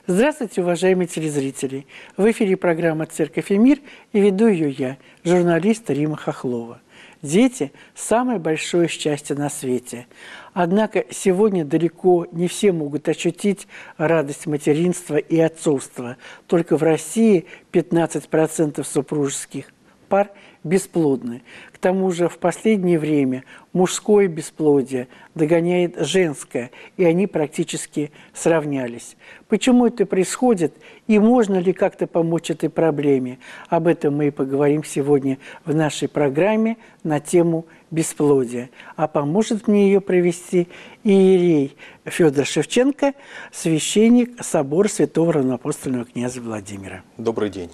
Здравствуйте, уважаемые телезрители! В эфире программа «Церковь и мир» и веду ее я, журналист Рима Хохлова. Дети – самое большое счастье на свете. Однако сегодня далеко не все могут ощутить радость материнства и отцовства. Только в России 15% супружеских пар бесплодны. К тому же в последнее время мужское бесплодие догоняет женское, и они практически сравнялись. Почему это происходит и можно ли как-то помочь этой проблеме? Об этом мы и поговорим сегодня в нашей программе на тему бесплодия. А поможет мне ее провести иерей Федор Шевченко, священник собора Святого Равноапостольного князя Владимира. Добрый день.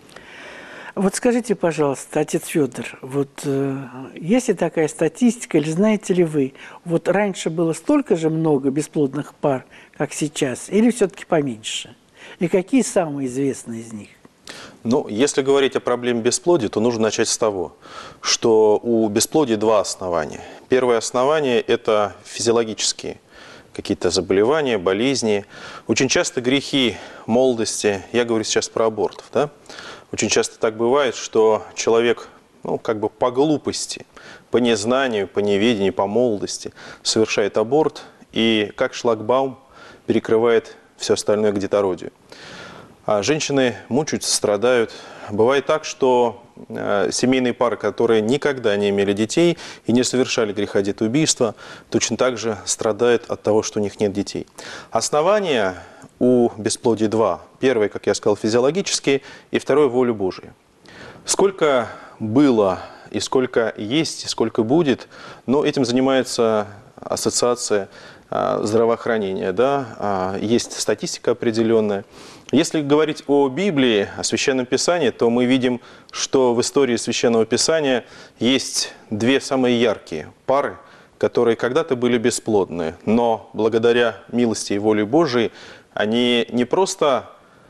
Вот скажите, пожалуйста, отец Федор, есть ли такая статистика, или знаете ли вы, раньше было столько же много бесплодных пар, как сейчас, или все-таки поменьше? И какие самые известные из них? Если говорить о проблеме бесплодия, то нужно начать с того, что у бесплодия два основания. Первое основание – это физиологические какие-то заболевания, болезни. Очень часто грехи молодости, я говорю сейчас про абортов, да? Очень часто так бывает, что человек, по глупости, по незнанию, по неведению, по молодости совершает аборт и как шлагбаум перекрывает все остальное к детородию. А женщины мучаются, страдают. Бывает так, что семейные пары, которые никогда не имели детей и не совершали греха детоубийства, точно так же страдают от того, что у них нет детей. Основания у бесплодия два. Первое, как я сказал, физиологические, и второе – воля Божия. Сколько было, и сколько есть, и сколько будет, но этим занимается ассоциация здравоохранения. Да? Есть статистика определенная. Если говорить о Библии, о Священном Писании, то мы видим, что в истории Священного Писания есть две самые яркие пары, которые когда-то были бесплодны, но благодаря милости и воле Божией они не просто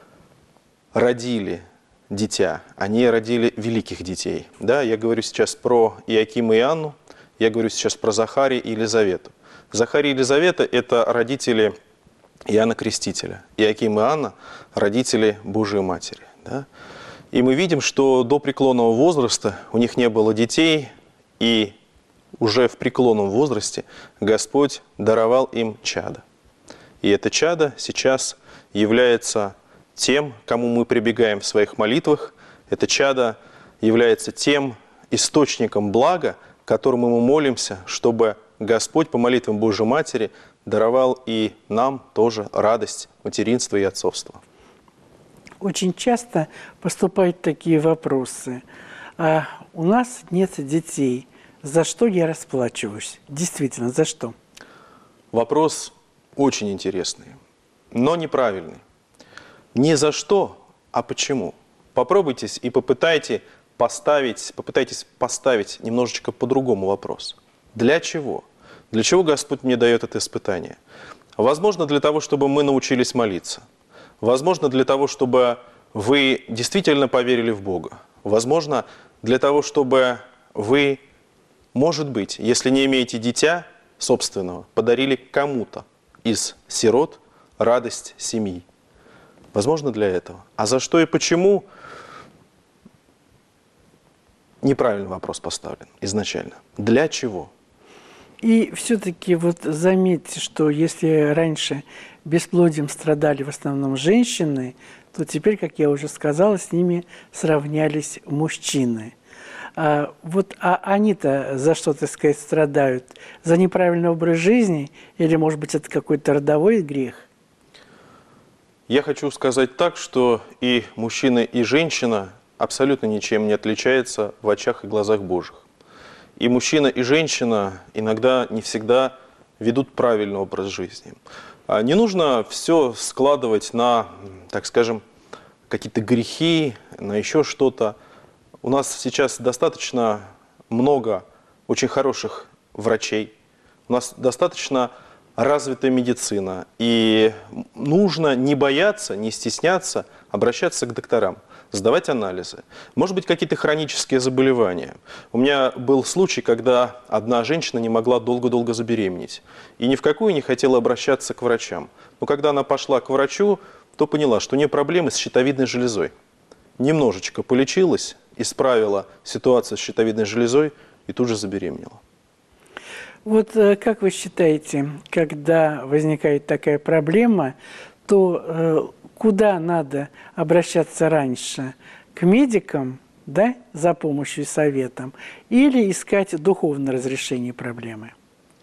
родили дитя, они родили великих детей. Да, я говорю сейчас про Иоакима и Анну, я говорю сейчас про Захария и Елизавету. Захария и Елизавета – это родители Иоанна Крестителя. Иоаким и Анна – родители Божией Матери. Да? И мы видим, что до преклонного возраста у них не было детей, и уже в преклонном возрасте Господь даровал им чадо. И это чадо сейчас является тем, к кому мы прибегаем в своих молитвах. Это чадо является тем источником блага, которому мы молимся, чтобы Господь по молитвам Божьей Матери даровал и нам тоже радость материнства и отцовства. Очень часто поступают такие вопросы. У нас нет детей. За что я расплачиваюсь? Действительно, за что? Вопрос очень интересный, но неправильный. Не за что, а почему. Попробуйте и попытайтесь поставить немножечко по-другому вопрос. Для чего? Для чего Господь мне дает это испытание? Возможно, для того, чтобы мы научились молиться. Возможно, для того, чтобы вы действительно поверили в Бога. Возможно, для того, чтобы вы, может быть, если не имеете дитя собственного, подарили кому-то из сирот радость семьи. Возможно, для этого. А за что и почему? Неправильный вопрос поставлен изначально. Для чего? И все-таки заметьте, что если раньше бесплодием страдали в основном женщины, то теперь, как я уже сказала, с ними сравнялись мужчины. А они-то за что, так сказать, страдают? За неправильный образ жизни? Или, может быть, это какой-то родовой грех? Я хочу сказать так, что и мужчина, и женщина абсолютно ничем не отличаются в очах и глазах Божьих. И мужчина, и женщина иногда не всегда ведут правильный образ жизни. Не нужно все складывать на, так скажем, какие-то грехи, на еще что-то. У нас сейчас достаточно много очень хороших врачей. У нас достаточно развитая медицина. И нужно не бояться, не стесняться обращаться к докторам, сдавать анализы. Может быть, какие-то хронические заболевания. У меня был случай, когда одна женщина не могла долго-долго забеременеть. И ни в какую не хотела обращаться к врачам. Но когда она пошла к врачу, то поняла, что у нее проблемы с щитовидной железой. Немножечко полечилась, исправила ситуацию с щитовидной железой и тут же забеременела. Вот как вы считаете, когда возникает такая проблема, то куда надо обращаться раньше? К медикам, да, за помощью и советом, или искать духовное разрешение проблемы?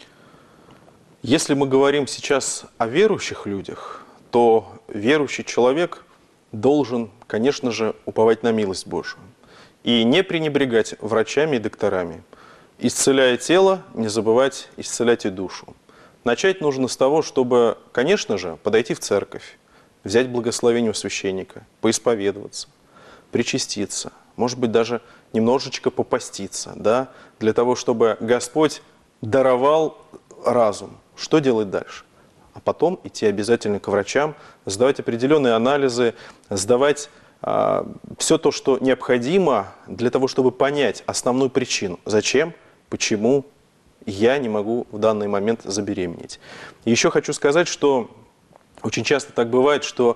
Если мы говорим сейчас о верующих людях, то верующий человек должен, конечно же, уповать на милость Божию и не пренебрегать врачами и докторами. Исцеляя тело, не забывать исцелять и душу. Начать нужно с того, чтобы, конечно же, подойти в церковь, взять благословение у священника, поисповедоваться, причаститься, может быть, даже немножечко попаститься, да, для того, чтобы Господь даровал разум. Что делать дальше? А потом идти обязательно к врачам, сдавать определенные анализы, сдавать все то, что необходимо для того, чтобы понять основную причину. Зачем, почему я не могу в данный момент забеременеть. И еще хочу сказать, что очень часто так бывает, что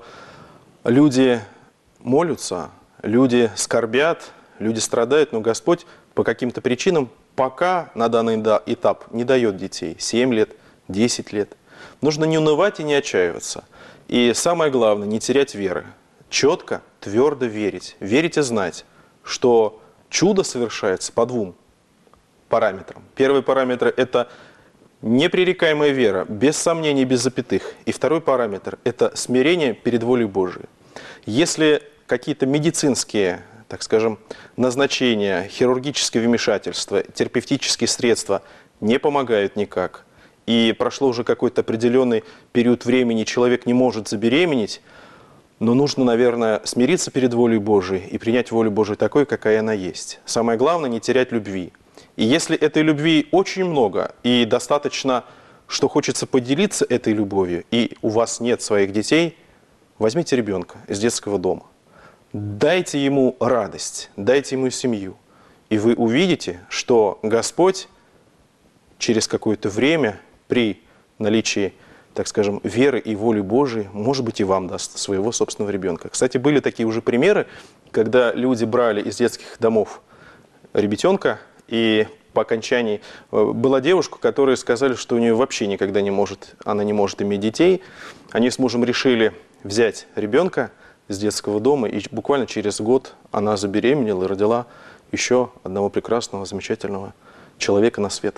люди молятся, люди скорбят, люди страдают, но Господь по каким-то причинам пока на данный этап не дает детей. 7 лет, 10 лет. Нужно не унывать и не отчаиваться. И самое главное, не терять веры. Четко, твердо верить. Верить и знать, что чудо совершается по 2 параметрам. Первый параметр – это непререкаемая вера, без сомнений, без запятых. И второй параметр – это смирение перед волей Божией. Если какие-то медицинские, так скажем, назначения, хирургические вмешательства, терапевтические средства не помогают никак, и прошло уже какой-то определенный период времени, человек не может забеременеть, но нужно, наверное, смириться перед волей Божией и принять волю Божию такой, какая она есть. Самое главное – не терять любви. И если этой любви очень много и достаточно, что хочется поделиться этой любовью, и у вас нет своих детей, возьмите ребенка из детского дома. Дайте ему радость, дайте ему семью. И вы увидите, что Господь через какое-то время при наличии, так скажем, веры и воли Божией, может быть, и вам даст своего собственного ребенка. Кстати, были такие уже примеры, когда люди брали из детских домов ребятенка, и по окончании была девушка, которая сказали, что у нее вообще никогда она не может иметь детей. Они с мужем решили взять ребенка с детского дома, и буквально через год она забеременела и родила еще одного прекрасного, замечательного человека на свет.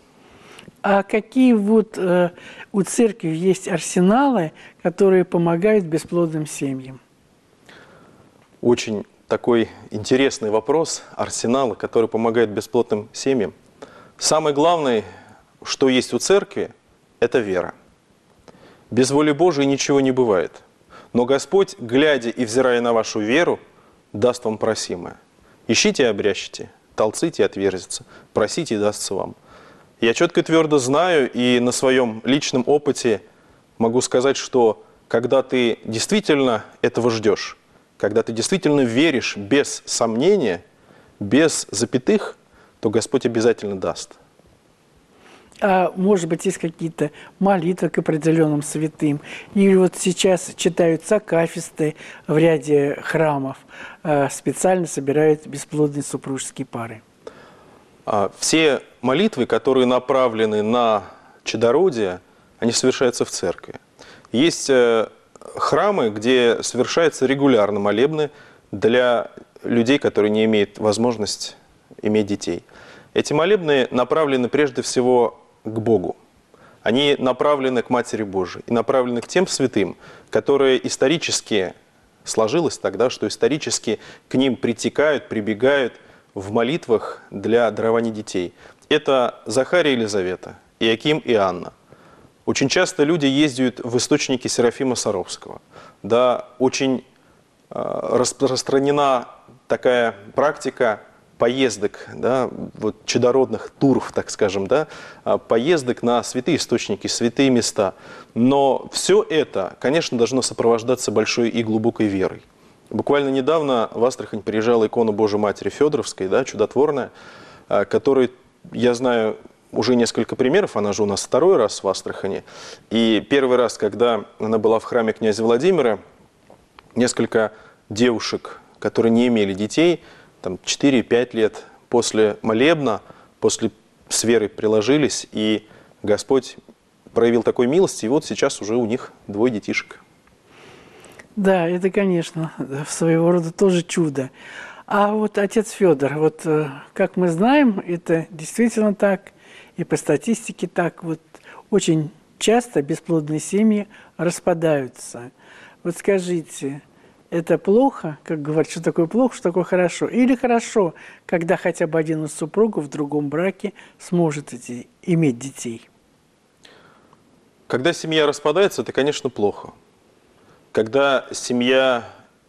А какие вот у церкви есть арсеналы, которые помогают бесплодным семьям? Очень такой интересный вопрос. Арсеналы, которые помогают бесплодным семьям. Самое главное, что есть у церкви, это вера. Без воли Божией ничего не бывает. Но Господь, глядя и взирая на вашу веру, даст вам просимое. Ищите и обрящите, толците и отверзится, просите и дастся вам. Я четко и твердо знаю и на своем личном опыте могу сказать, что когда ты действительно этого ждешь, когда ты действительно веришь без сомнения, без запятых, то Господь обязательно даст. А может быть, есть какие-то молитвы к определенным святым? Или вот сейчас читаются акафисты в ряде храмов, специально собирают бесплодные супружеские пары? Все молитвы, которые направлены на чадородие, они совершаются в церкви. Есть храмы, где совершаются регулярно молебны для людей, которые не имеют возможности иметь детей. Эти молебны направлены прежде всего к Богу. Они направлены к Матери Божией и направлены к тем святым, которые исторически сложилось тогда, что исторически к ним притекают, прибегают в молитвах для дарования детей. Это Захария и Елизавета, Иаким и Анна. Очень часто люди ездят в источники Серафима Саровского. Да, очень распространена такая практика поездок, да, вот чадородных туров, так скажем, да, поездок на святые источники, святые места. Но все это, конечно, должно сопровождаться большой и глубокой верой. Буквально недавно в Астрахань приезжала икона Божией Матери Федоровской, да, чудотворная, которой, я знаю, уже несколько примеров, она же у нас второй раз в Астрахани. И первый раз, когда она была в храме князя Владимира, несколько девушек, которые не имели детей, там 4-5 лет после молебна, после с верой приложились, и Господь проявил такой милости, и вот сейчас уже у них 2 детишек. Да, это, конечно, своего рода тоже чудо. А вот отец Федор, вот как мы знаем, это действительно так, и по статистике так, вот очень часто бесплодные семьи распадаются. Вот скажите, это плохо, как говорят, что такое плохо, что такое хорошо? Или хорошо, когда хотя бы один из супругов в другом браке сможет иметь детей? Когда семья распадается, это, конечно, плохо. Когда семья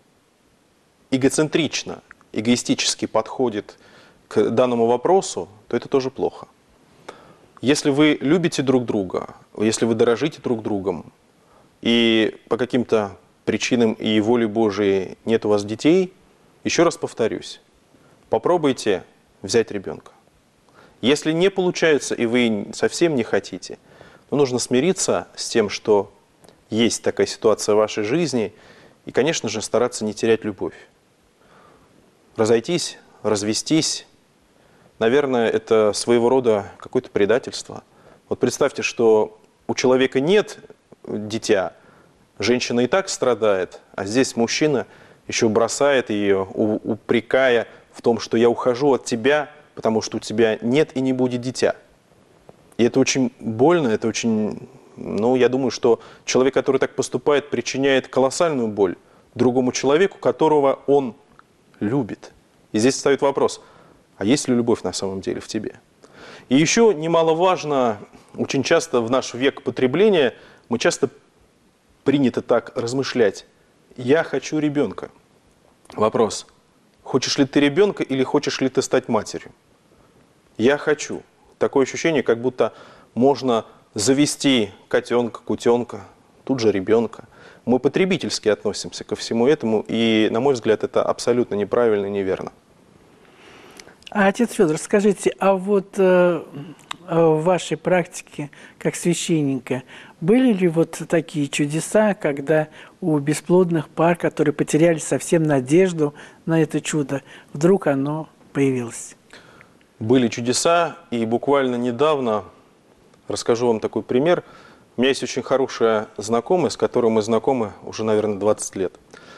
эгоцентрично, эгоистически подходит к данному вопросу, то это тоже плохо. Если вы любите друг друга, если вы дорожите друг другом, и по каким-то причинам и воле Божией нет у вас детей, еще раз повторюсь, попробуйте взять ребенка. Если не получается, и вы совсем не хотите, то нужно смириться с тем, что есть такая ситуация в вашей жизни, и, конечно же, стараться не терять любовь. Разойтись, развестись, наверное, это своего рода какое-то предательство. Вот представьте, что у человека нет дитя, женщина и так страдает, а здесь мужчина еще бросает ее, упрекая в том, что я ухожу от тебя, потому что у тебя нет и не будет дитя. И это очень больно, это очень... Ну, я думаю, что человек, который так поступает, причиняет колоссальную боль другому человеку, которого он любит. И здесь встает вопрос, а есть ли любовь на самом деле в тебе? И еще немаловажно, очень часто в наш век потребления мы часто принято так размышлять. Я хочу ребенка. Вопрос, хочешь ли ты ребенка или хочешь ли ты стать матерью? Я хочу. Такое ощущение, как будто можно завести котенка, кутенка, тут же ребенка. Мы потребительски относимся ко всему этому, и, на мой взгляд, это абсолютно неправильно и неверно. А, отец Федор, скажите, а вот в вашей практике как священника были ли вот такие чудеса, когда у бесплодных пар, которые потеряли совсем надежду на это чудо, вдруг оно появилось? Были чудеса, и буквально недавно, расскажу вам такой пример. У меня есть очень хорошая знакомая, с которой мы знакомы уже, наверное, 20 лет.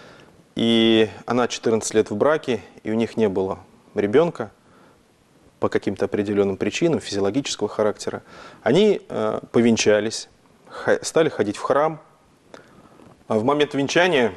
И она 14 лет в браке, и у них не было ребенка по каким-то определенным причинам физиологического характера. Они повенчались, стали ходить в храм. А в момент венчания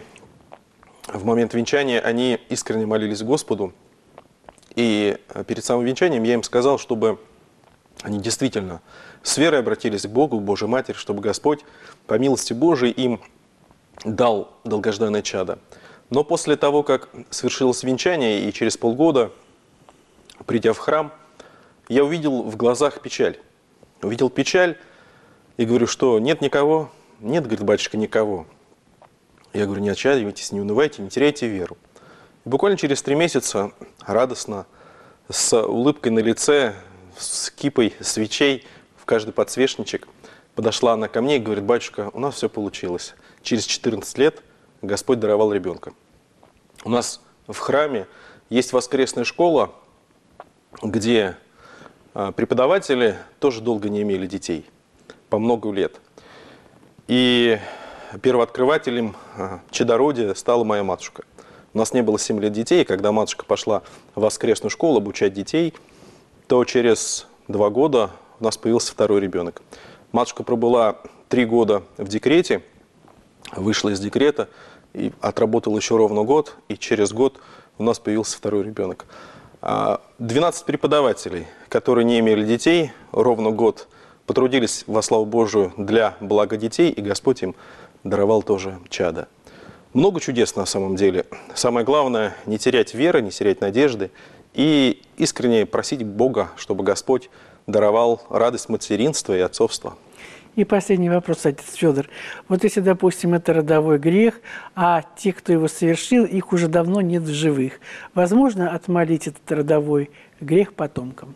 они искренне молились Господу. И перед самым венчанием я им сказал, чтобы они действительно с верой обратились к Богу, к Божьей Матери, чтобы Господь по милости Божией им дал долгожданное чадо. Но после того, как свершилось венчание, и через полгода, придя в храм, я увидел в глазах печаль. Увидел печаль и говорю, что нет никого? Нет, говорит, батюшка, никого. Я говорю, не отчаивайтесь, не унывайте, не теряйте веру. И буквально через 3 месяца, радостно, с улыбкой на лице, с кипой свечей в каждый подсвечничек, подошла она ко мне и говорит, батюшка, у нас все получилось. Через 14 лет Господь даровал ребенка. У нас в храме есть воскресная школа, где преподаватели тоже долго не имели детей, по много лет. И первооткрывателем чадородия стала моя матушка. У нас не было 7 лет детей, и когда матушка пошла в воскресную школу обучать детей, то через 2 года у нас появился 2-й ребенок. Матушка пробыла 3 года в декрете, вышла из декрета и отработала еще ровно год, и через год у нас появился 2-й ребенок. 12 преподавателей, которые не имели детей, ровно год потрудились во славу Божию для блага детей, и Господь им даровал тоже чадо. Много чудес на самом деле. Самое главное – не терять веры, не терять надежды и искренне просить Бога, чтобы Господь даровал радость материнства и отцовства. И последний вопрос, отец Федор. Вот если, допустим, это родовой грех, а те, кто его совершил, их уже давно нет в живых, возможно отмолить этот родовой грех потомкам?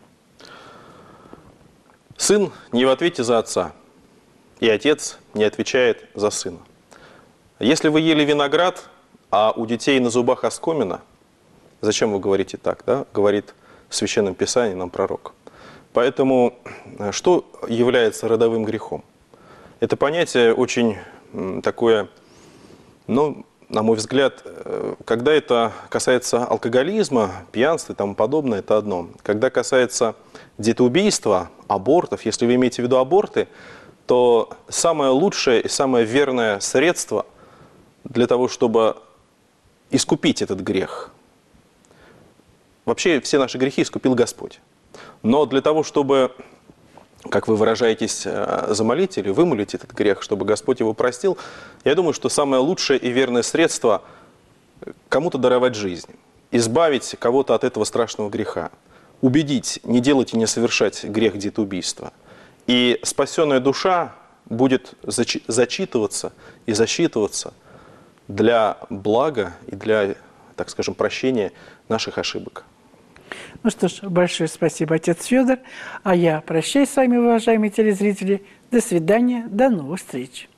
Сын не в ответе за отца, и отец не отвечает за сына. Если вы ели виноград, а у детей на зубах оскомина, зачем вы говорите так, да? Говорит в Священном Писании нам пророк. Поэтому что является родовым грехом? Это понятие очень такое, ну, на мой взгляд, когда это касается алкоголизма, пьянства и тому подобное, это одно. Когда касается детоубийства, абортов, если вы имеете в виду аборты, то самое лучшее и самое верное средство для того, чтобы искупить этот грех. Вообще все наши грехи искупил Господь. Но для того, чтобы, как вы выражаетесь, замолить или вымолить этот грех, чтобы Господь его простил, я думаю, что самое лучшее и верное средство кому-то даровать жизнь, избавить кого-то от этого страшного греха, убедить не делать и не совершать грех детоубийства. И спасенная душа будет зачитываться и засчитываться для блага и для, так скажем, прощения наших ошибок. Ну что ж, большое спасибо, отец Федор. А я прощаюсь с вами, уважаемые телезрители. До свидания, до новых встреч.